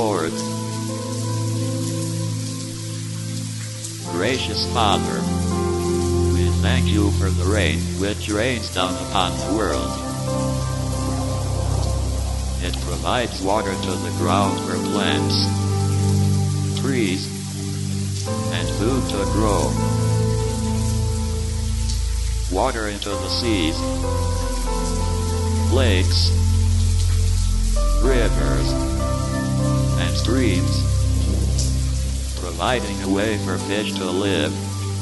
Lord. Gracious Father, we thank you for the rain which rains down upon the world. It provides water to the ground for plants, trees, and food to grow. Water into the seas, lakes, rivers, and streams, providing a way for fish to live,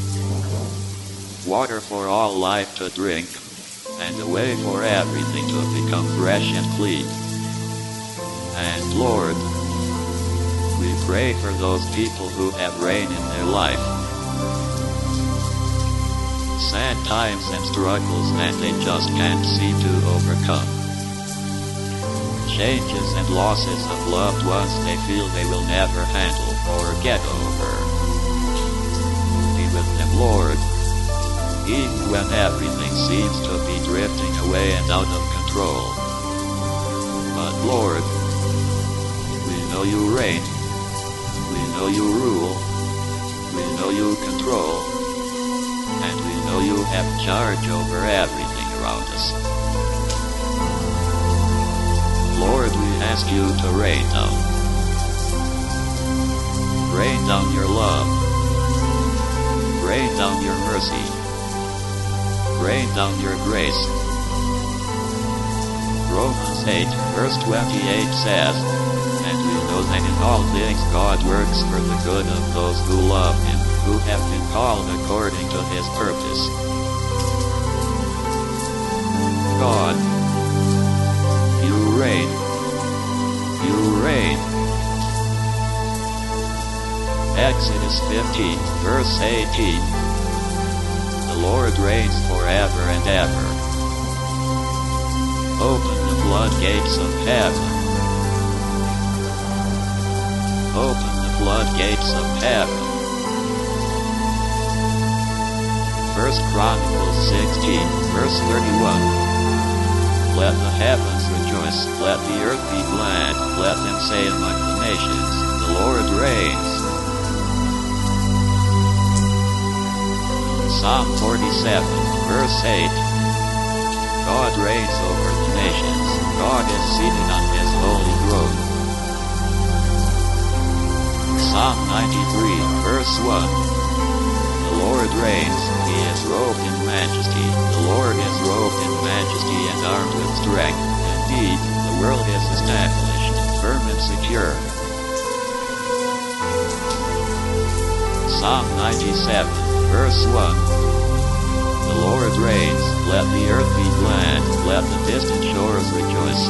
water for all life to drink, and a way for everything to become fresh and clean. And Lord, we pray for those people who have rain in their life. Sad times and struggles that they just can't seem to overcome. Changes and losses of loved ones they feel they will never handle or get over. Be with them, Lord, even when everything seems to be drifting away and out of control. But Lord, we know you reign, we know you rule, we know you control, and we know you have charge over everything around us. Lord, we ask you to rain down. Rain down your love. Rain down your mercy. Rain down your grace. Romans 8, verse 28 says, "And we know that in all things God works for the good of those who love Him, who have been called according to His purpose." God, you reign. You reign. Exodus 15, verse 18. The Lord reigns forever and ever. Open the floodgates of heaven. Open the floodgates of heaven. 1 Chronicles 16, verse 31. Let the heavens rejoice, let the earth be glad, let them say among the nations, the Lord reigns. Psalm 47, verse 8. God reigns over the nations, God is seated on His holy throne. Psalm 93, verse 1. The Lord reigns, He is robed in majesty, the Lord is robed in majesty and armed with strength. Indeed, the world is established, firm and secure. Psalm 97, verse 1. The Lord reigns, let the earth be glad, let the distant shores rejoice.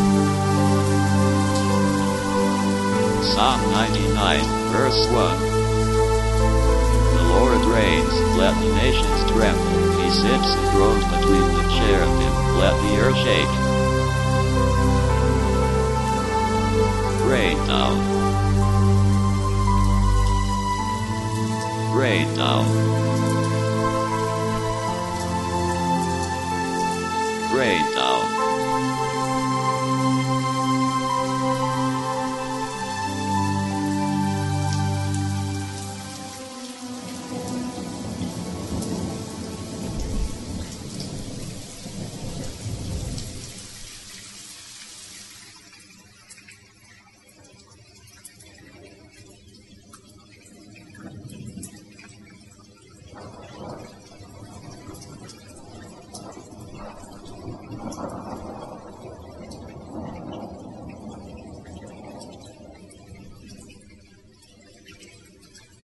Psalm 99, verse 1. The Lord reigns, let the nations tremble, He sits enthroned between the cherubim, let the earth shake. Rain down. Rain down. Rain down.